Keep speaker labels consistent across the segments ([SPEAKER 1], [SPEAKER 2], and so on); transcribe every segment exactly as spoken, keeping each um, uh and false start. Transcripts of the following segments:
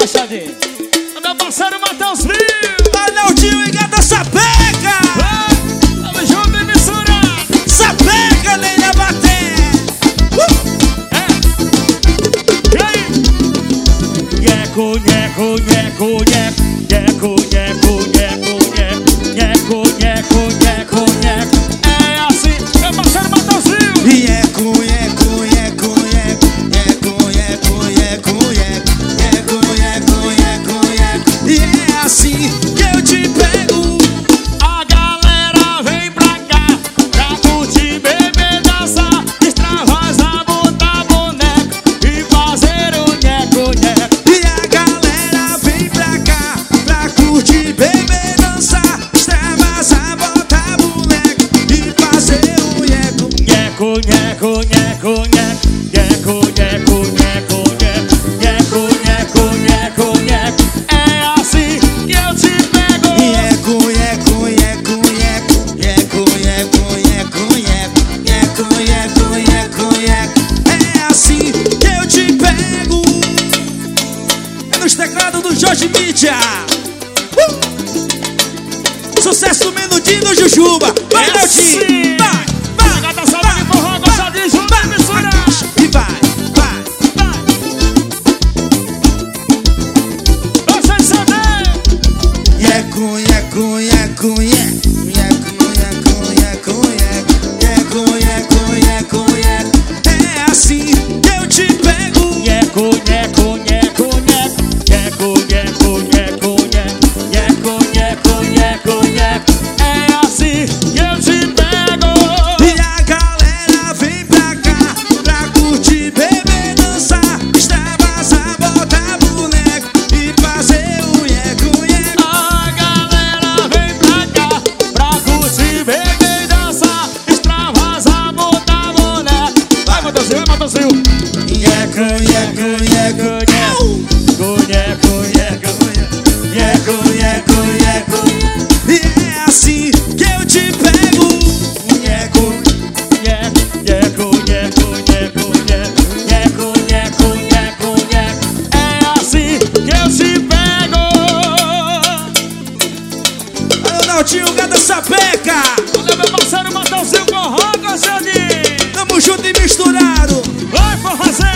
[SPEAKER 1] Machadinho. Meu parceiro Matheus Filho.
[SPEAKER 2] Arnaldinho e Gata Sapeca.
[SPEAKER 1] Tamo junto e misturado.
[SPEAKER 2] Sapeca, Leila Baté.
[SPEAKER 1] uh! É. E aí? Nheco, nheco, nheco, nheco. Nheco, nheco, nheco, nheco. Nheco, nheco, nheco, nheco. É assim, meu parceiro Matheus Filho.
[SPEAKER 2] Nheco, nheco, nheco, nheco. Nheco, nheco, nheco, nheco. Nheco, nheco, nheco, nheco. E é assim que eu te pego.
[SPEAKER 1] A galera vem pra cá pra curtir, beber, dançar, extravasar, botar boneco e fazer o nheco, nheco.
[SPEAKER 2] E a galera vem pra cá pra curtir, beber, dançar, extravasar, botar boneco e fazer o nheco.
[SPEAKER 1] Nheco, nheco, nheco, nheco. Nheco, nheco, nheco, nheco. Nheco, nheco, nheco, nheco. É assim que eu te pego.
[SPEAKER 2] Nheco, nheco, nheco, nheco. Nheco, nheco, nheco, nheco. Nheco, nheco, nheco, nheco. É assim que eu te pego. É nos teclados do Jorge Mídia. uh! Sucesso do Menudinho do Jujuba. Vai,
[SPEAKER 1] É
[SPEAKER 2] Naldinho.
[SPEAKER 1] assim.
[SPEAKER 2] Vai, vai,
[SPEAKER 1] Gata sabe de forró, gosta de junto e misturar.
[SPEAKER 2] e vai, vai.
[SPEAKER 1] Vocês sabem.
[SPEAKER 2] Nheco, nheco, nheco, nheco. Nheco, nheco, nheco, nheco. Nheco, nheco, nheco, nheco. É assim que eu te pego.
[SPEAKER 1] Nheco, nheco, nheco, nheco. Nheco, nheco, nheco, nheco. Nheco, nheco, nheco, nheco. É assim que eu te pego.
[SPEAKER 2] E a galera vem pra cá pra curtir, beber, dançar, extravasar, botar boneco e fazer o nheco, nheco.
[SPEAKER 1] A galera vem pra cá pra curtir, beber, dançar, extravasar, botar boneco. Vai, Matheusinho, vai, Matheusinho.
[SPEAKER 2] Nheco, nheco, nheco,
[SPEAKER 1] Nheco, nheco, nheco, nheco, nheco, nheco.
[SPEAKER 2] e é assim que eu te pego. Nheco,
[SPEAKER 1] Nheco, nheco, nheco, nheco, nheco, nheco, nheco, nheco. É assim que eu te pego.
[SPEAKER 2] olha o Naldinho, Gata Sapeca.
[SPEAKER 1] Olha meu parceiro Matheusinho Forró, Gostadinho.
[SPEAKER 2] Tamo junto e misturado.
[SPEAKER 1] Vai, forrozé.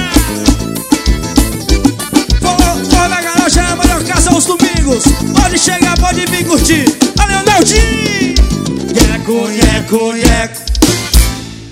[SPEAKER 2] Forró, forró da Garocha é a melhor casa aos domingos. Pode chegar, pode vir curtir. Olha o Naldinho. Nheco, nheco,